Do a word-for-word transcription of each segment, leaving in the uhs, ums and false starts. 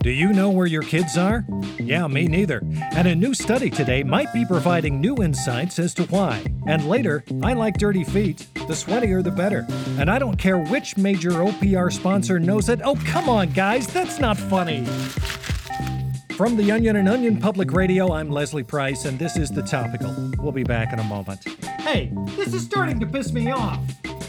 Do you know where your kids are? Yeah, me neither. And a new study today might be providing new insights as to why. And later, I like dirty feet. The sweatier, the better. And I don't care which major O P R sponsor knows it. Oh, come on, guys, that's not funny. From The Onion and Onion Public Radio, I'm Leslie Price, and this is The Topical. We'll be back in a moment. Hey, this is starting to piss me off.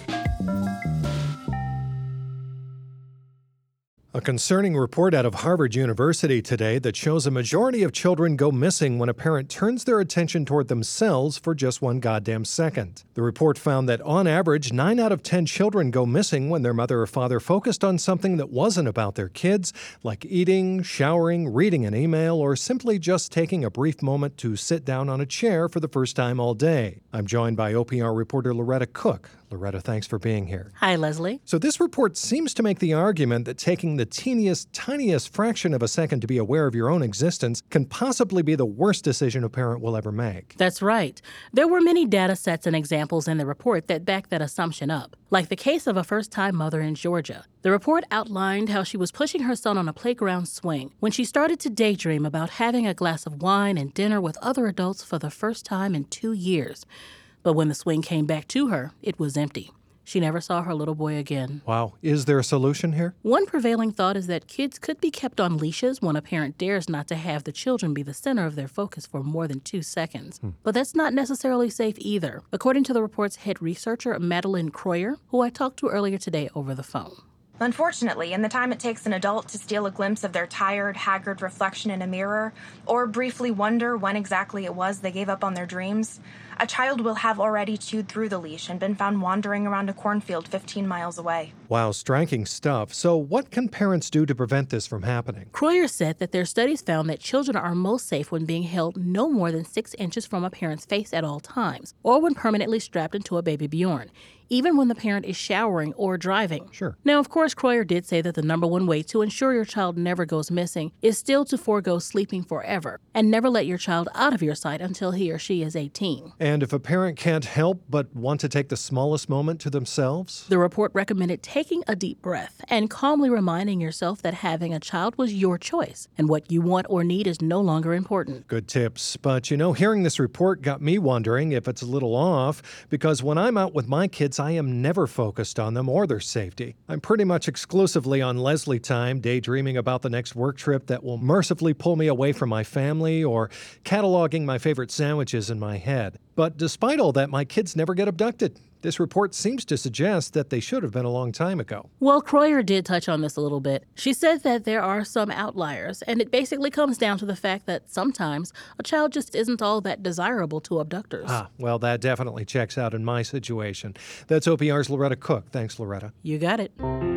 A concerning report out of Harvard University today that shows a majority of children go missing when a parent turns their attention toward themselves for just one goddamn second. The report found that on average, nine out of ten children go missing when their mother or father focused on something that wasn't about their kids, like eating, showering, reading an email, or simply just taking a brief moment to sit down on a chair for the first time all day. I'm joined by O P R reporter Loretta Cook. Loretta, thanks for being here. Hi, Leslie. So this report seems to make the argument that taking the teeniest, tiniest fraction of a second to be aware of your own existence can possibly be the worst decision a parent will ever make. That's right. There were many data sets and examples in the report that back that assumption up, like the case of a first-time mother in Georgia. The report outlined how she was pushing her son on a playground swing when she started to daydream about having a glass of wine and dinner with other adults for the first time in two years. But when the swing came back to her, it was empty. She never saw her little boy again. Wow. Is there a solution here? One prevailing thought is that kids could be kept on leashes when a parent dares not to have the children be the center of their focus for more than two seconds. Hmm. But that's not necessarily safe either, according to the report's head researcher, Madeline Croyer, who I talked to earlier today over the phone. Unfortunately, in the time it takes an adult to steal a glimpse of their tired, haggard reflection in a mirror, or briefly wonder when exactly it was they gave up on their dreams, a child will have already chewed through the leash and been found wandering around a cornfield fifteen miles away. Wow, striking stuff. So what can parents do to prevent this from happening? Croyer said that their studies found that children are most safe when being held no more than six inches from a parent's face at all times, or when permanently strapped into a baby Bjorn, even when the parent is showering or driving. Sure. Now, of course, Croyer did say that the number one way to ensure your child never goes missing is still to forego sleeping forever and never let your child out of your sight until he or she is eighteen. And if a parent can't help but want to take the smallest moment to themselves? The report recommended taking a deep breath and calmly reminding yourself that having a child was your choice and what you want or need is no longer important. Good tips. But, you know, hearing this report got me wondering if it's a little off, because when I'm out with my kids, I am never focused on them or their safety. I'm pretty much exclusively on Leslie time, daydreaming about the next work trip that will mercifully pull me away from my family or cataloging my favorite sandwiches in my head. But despite all that, my kids never get abducted. This report seems to suggest that they should have been a long time ago. Well, Croyer did touch on this a little bit. She said that there are some outliers, and it basically comes down to the fact that sometimes a child just isn't all that desirable to abductors. Ah, well, that definitely checks out in my situation. That's O P R's Loretta Cook. Thanks, Loretta. You got it.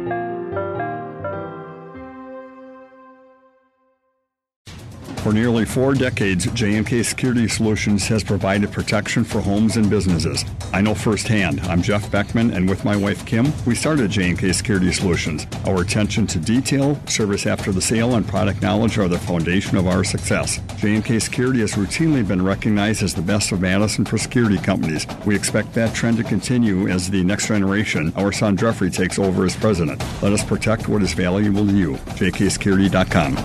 For nearly four decades, J and K Security Solutions has provided protection for homes and businesses. I know firsthand. I'm Jeff Beckman, and with my wife Kim, we started J and K Security Solutions. Our attention to detail, service after the sale, and product knowledge are the foundation of our success. J and K Security has routinely been recognized as the best of Madison for security companies. We expect that trend to continue as the next generation, our son Jeffrey, takes over as president. Let us protect what is valuable to you. J K security dot com.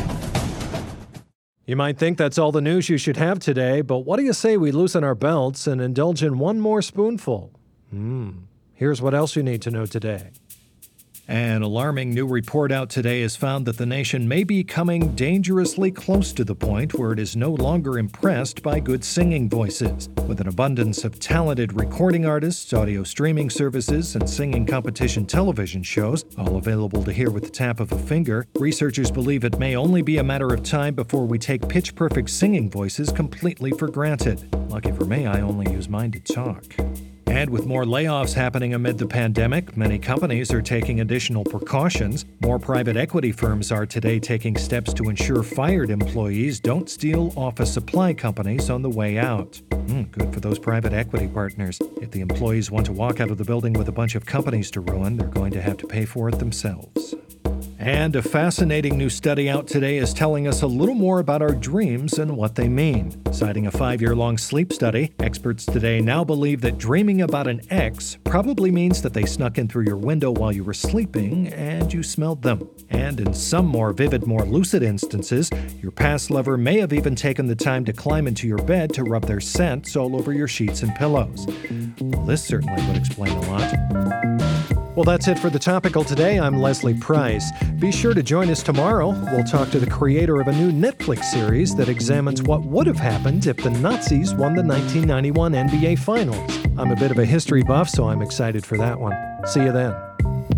You might think that's all the news you should have today, but what do you say we loosen our belts and indulge in one more spoonful? Hmm. Here's what else you need to know today. An alarming new report out today has found that the nation may be coming dangerously close to the point where it is no longer impressed by good singing voices. With an abundance of talented recording artists, audio streaming services, and singing competition television shows, all available to hear with the tap of a finger, researchers believe it may only be a matter of time before we take pitch-perfect singing voices completely for granted. Lucky for me, I only use mine to talk. And with more layoffs happening amid the pandemic, many companies are taking additional precautions. More private equity firms are today taking steps to ensure fired employees don't steal office supply companies on the way out. Mm, good for those private equity partners. If the employees want to walk out of the building with a bunch of companies to ruin, they're going to have to pay for it themselves. And a fascinating new study out today is telling us a little more about our dreams and what they mean. Citing a five-year-long sleep study, experts today now believe that dreaming about an ex probably means that they snuck in through your window while you were sleeping and you smelled them. And in some more vivid, more lucid instances, your past lover may have even taken the time to climb into your bed to rub their scents all over your sheets and pillows. Well, this certainly would explain a lot. Well, that's it for the Topical today. I'm Leslie Price. Be sure to join us tomorrow. We'll talk to the creator of a new Netflix series that examines what would have happened if the Nazis won the nineteen ninety-one N B A Finals. I'm a bit of a history buff, so I'm excited for that one. See you then.